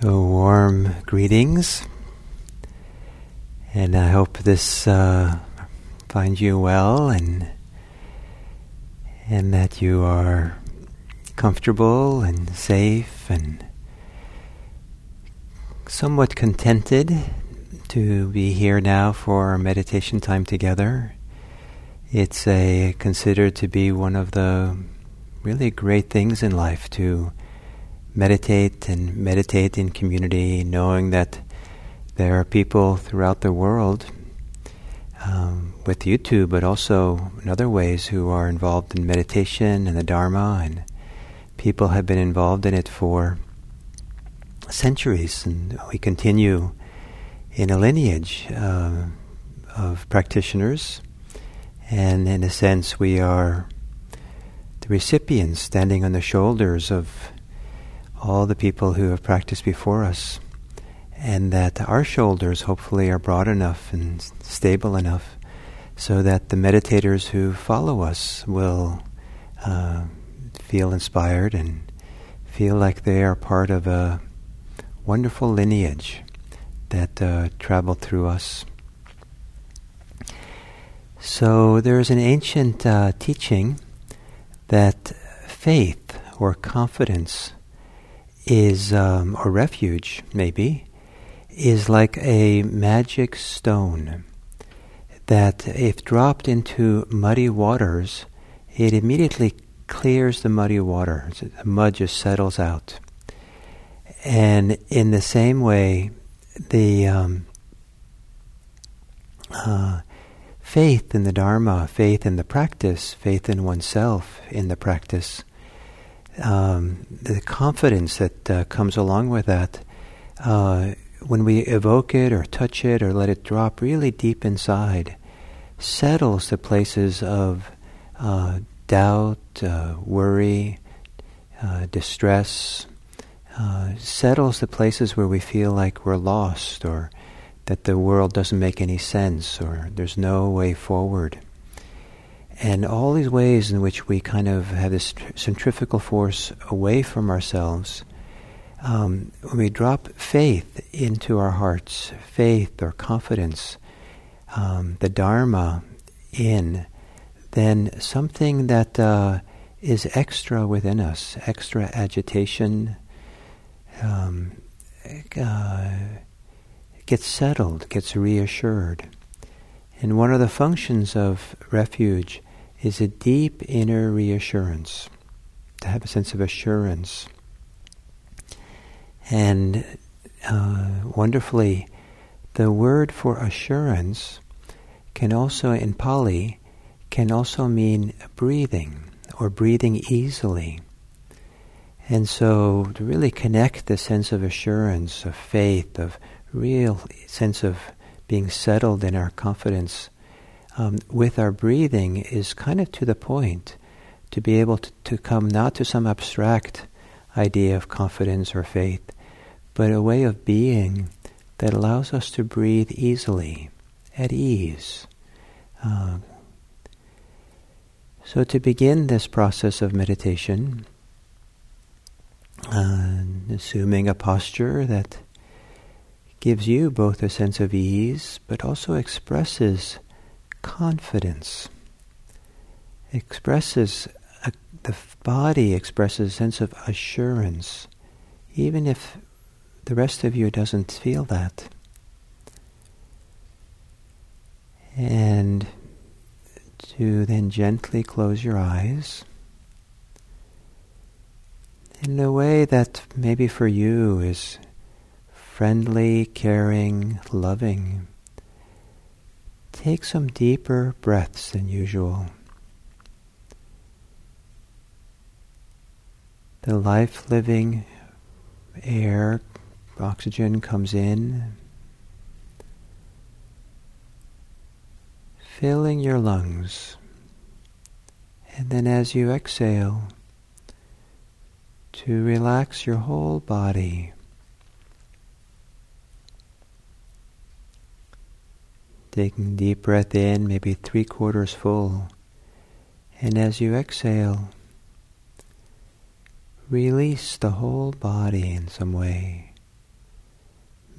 So warm greetings, and I hope this finds you well and that you are comfortable and safe and somewhat contented to be here now for our meditation time together. It's considered to be one of the really great things in life to meditate in community, knowing that there are people throughout the world with YouTube, but also in other ways who are involved in meditation and the Dharma, and people have been involved in it for centuries, and we continue in a lineage of practitioners, and in a sense we are the recipients standing on the shoulders of all the people who have practiced before us, and that our shoulders hopefully are broad enough and stable enough so that the meditators who follow us will feel inspired and feel like they are part of a wonderful lineage that traveled through us. So there's an ancient teaching that faith or confidence is, or refuge maybe, is like a magic stone that if dropped into muddy waters, it immediately clears the muddy water. The mud just settles out. And in the same way, the faith in the Dharma, faith in the practice, faith in oneself in the practice, the confidence that comes along with that, when we evoke it or touch it or let it drop really deep inside, settles the places of doubt, worry, distress, settles the places where we feel like we're lost or that the world doesn't make any sense or there's no way forward. And all these ways in which we kind of have this centrifugal force away from ourselves, when we drop faith into our hearts, faith or confidence, the Dharma in, then something that is extra within us, extra agitation, gets settled, gets reassured. And one of the functions of refuge is a deep inner reassurance, to have a sense of assurance. And wonderfully, the word for assurance can also, in Pali, can also mean breathing, or breathing easily. And so to really connect the sense of assurance, of faith, of real sense of being settled in our confidence with our breathing is kind of to the point, to be able to come not to some abstract idea of confidence or faith, but a way of being that allows us to breathe easily, at ease. So to begin this process of meditation, assuming a posture that gives you both a sense of ease, but also expresses confidence, the body expresses a sense of assurance, even if the rest of you doesn't feel that. And to then gently close your eyes in a way that maybe for you is friendly, caring, loving. Take some deeper breaths than usual. The life-living air, oxygen comes in, filling your lungs. And then as you exhale, to relax your whole body. Taking a deep breath in, maybe 3/4 full. And as you exhale, release the whole body in some way.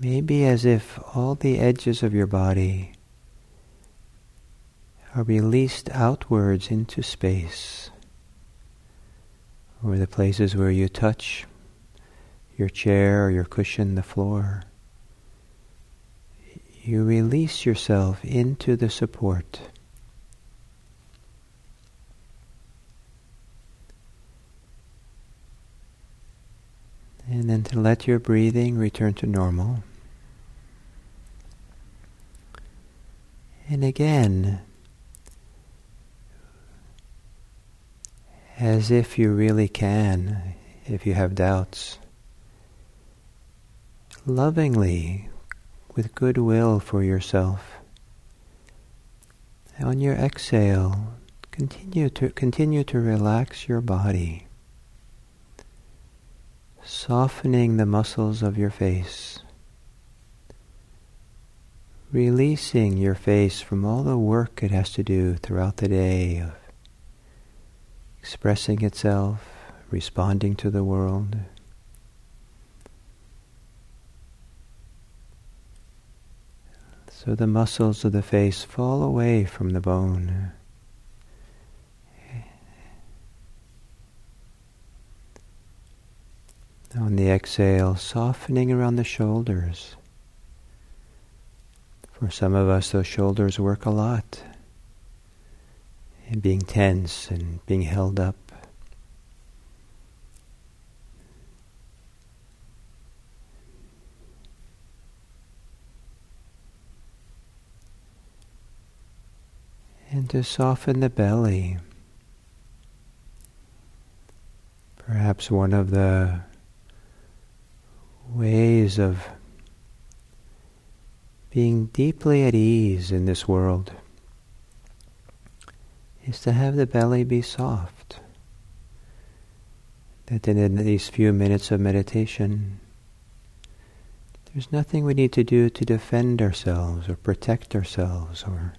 maybe as if all the edges of your body are released outwards into space, or the places where you touch your chair or your cushion, the floor. You release yourself into the support. And then to let your breathing return to normal. And again, as if you really can, if you have doubts, lovingly, with goodwill for yourself, on your exhale, continue to relax your body, softening the muscles of your face, releasing your face from all the work it has to do throughout the day of expressing itself, responding to the world. So the muscles of the face fall away from the bone. On the exhale, softening around the shoulders. For some of us, those shoulders work a lot, and being tense and being held up. And to soften the belly. Perhaps one of the ways of being deeply at ease in this world is to have the belly be soft. That in these few minutes of meditation, there's nothing we need to do to defend ourselves or protect ourselves or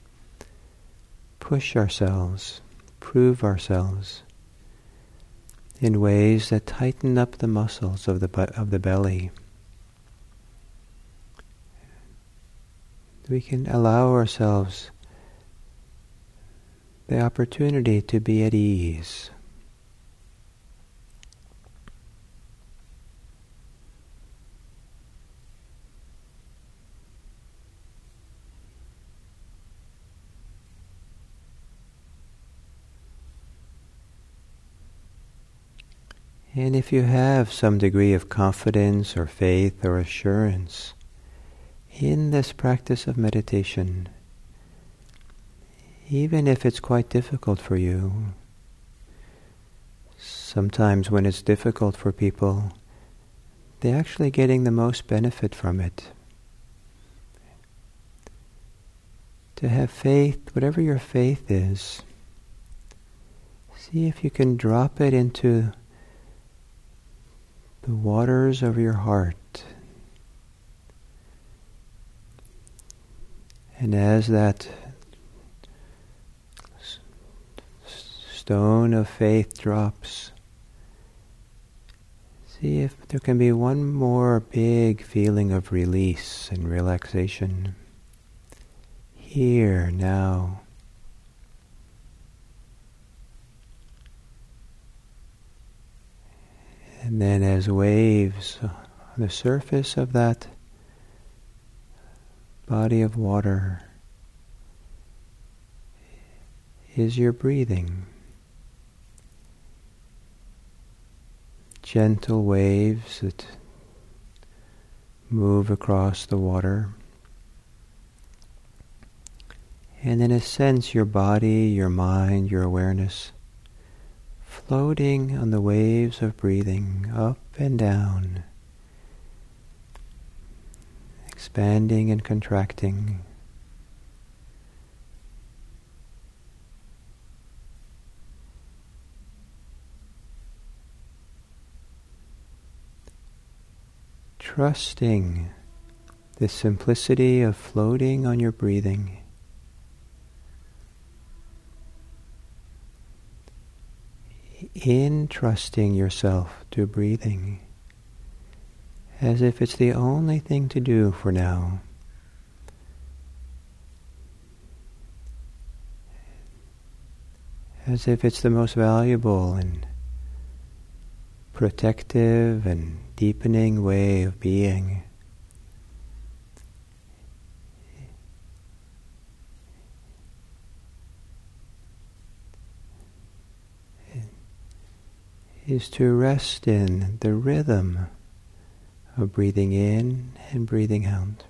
push ourselves, prove ourselves in ways that tighten up the muscles of the belly. We can allow ourselves the opportunity to be at ease. And if you have some degree of confidence or faith or assurance in this practice of meditation, even if it's quite difficult for you, sometimes when it's difficult for people, they're actually getting the most benefit from it. To have faith, whatever your faith is, see if you can drop it into the waters of your heart. And as that stone of faith drops, see if there can be one more big feeling of release and relaxation. Here, now. And then as waves on the surface of that body of water is your breathing. Gentle waves that move across the water. And in a sense, your body, your mind, your awareness floating on the waves of breathing up and down, expanding and contracting. Trusting the simplicity of floating on your breathing. In trusting yourself to breathing as if it's the only thing to do for now. As if it's the most valuable and protective and deepening way of being. Is to rest in the rhythm of breathing in and breathing out.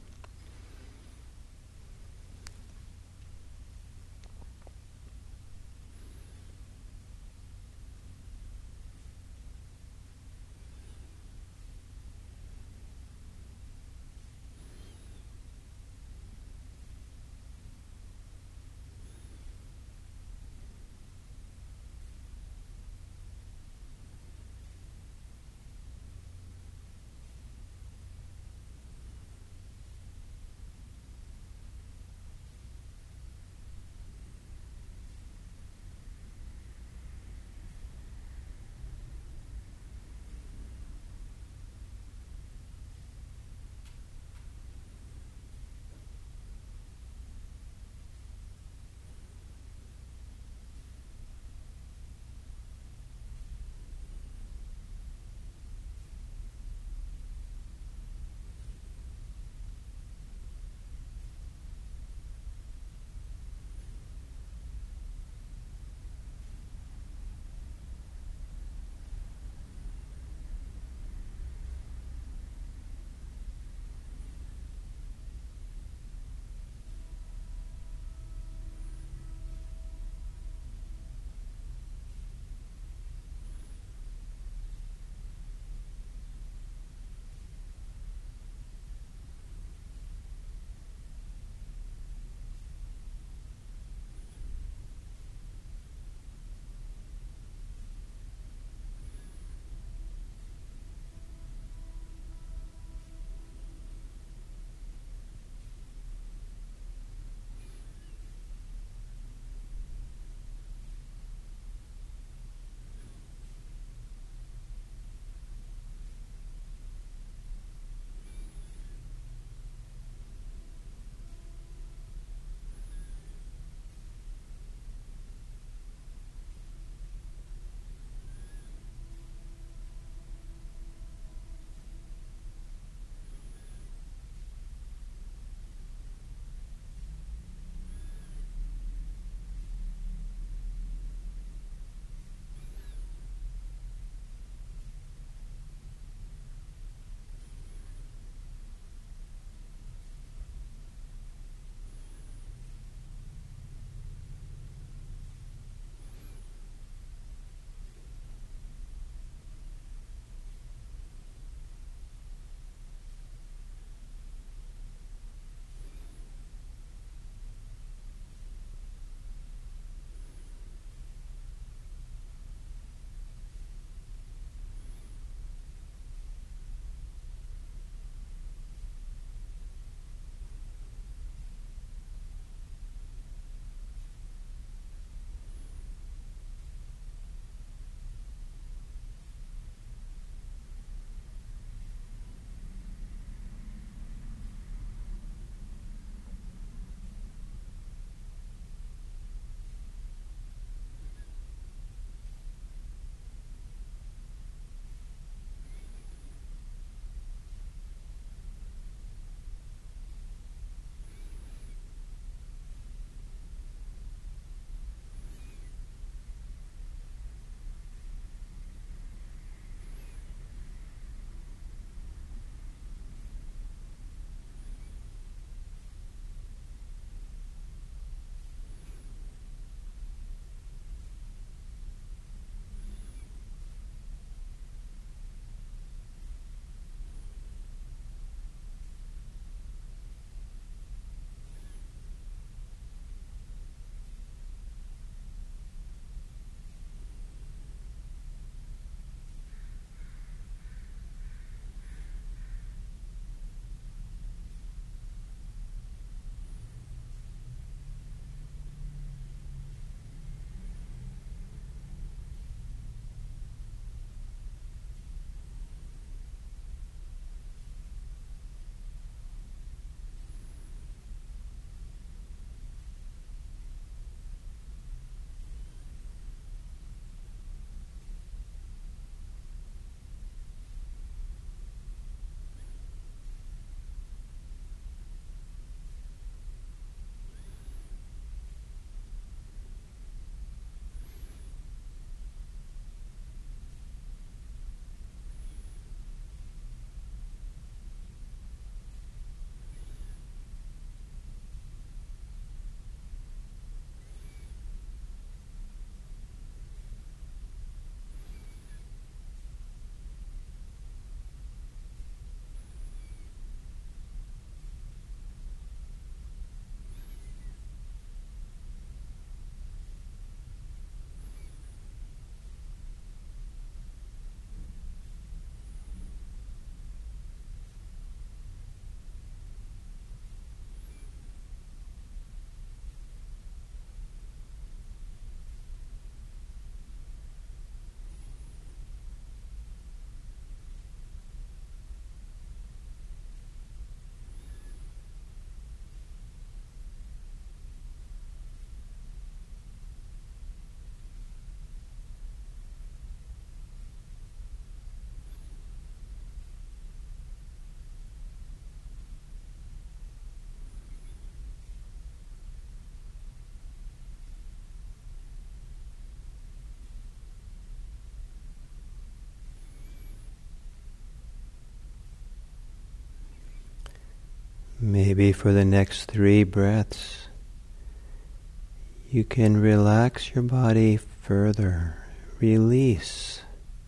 Maybe for the next 3 breaths, you can relax your body further, release,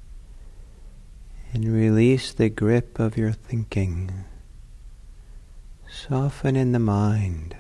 and release the grip of your thinking. Soften in the mind.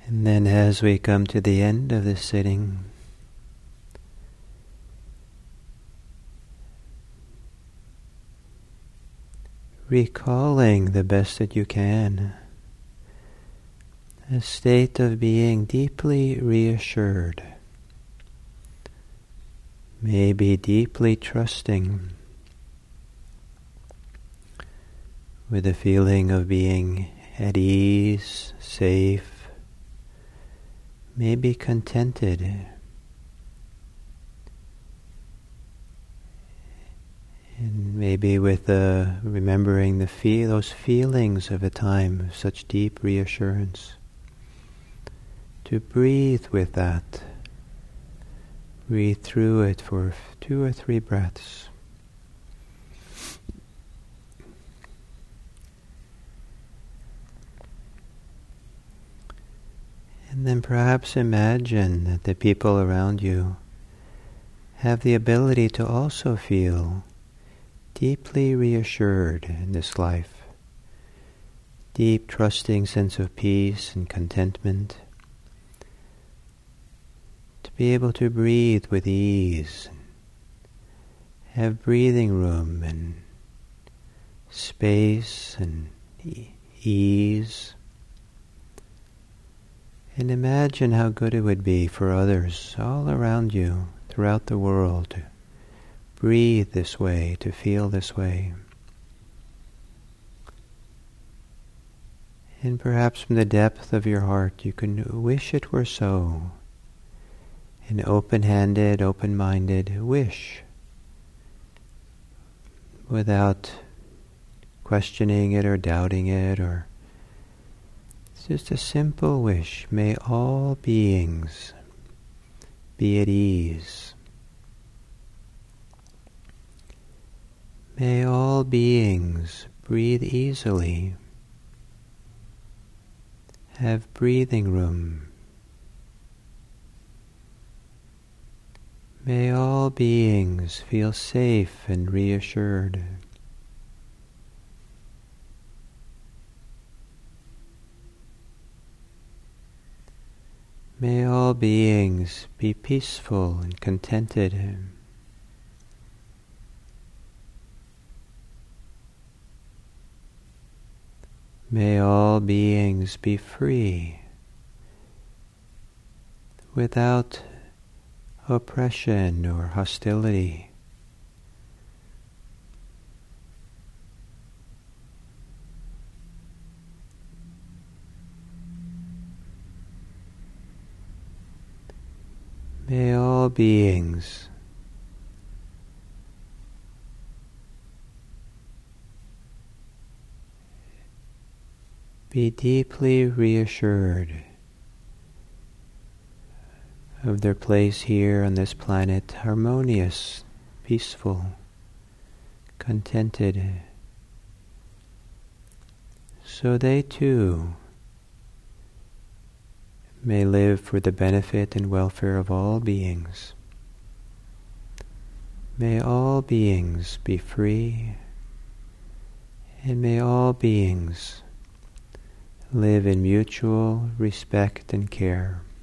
And then as we come to the end of this sitting, recalling the best that you can a state of being deeply reassured, maybe deeply trusting, with a feeling of being at ease, safe, maybe contented, and maybe with remembering those feelings of a time of such deep reassurance. To breathe with that, breathe through it for 2 or 3 breaths. And then perhaps imagine that the people around you have the ability to also feel deeply reassured in this life. Deep, trusting sense of peace and contentment. To be able to breathe with ease. Have breathing room and space and ease. And imagine how good it would be for others all around you, throughout the world, to breathe this way, to feel this way. And perhaps from the depth of your heart you can wish it were so. An open-handed, open-minded wish, without questioning it or doubting it, or it's just a simple wish. May all beings be at ease. May all beings breathe easily, have breathing room. May all beings feel safe and reassured. May all beings be peaceful and contented. May all beings be free, without oppression or hostility. May all beings be deeply reassured of their place here on this planet, harmonious, peaceful, contented, so they too may live for the benefit and welfare of all beings. May all beings be free, and may all beings live in mutual respect and care.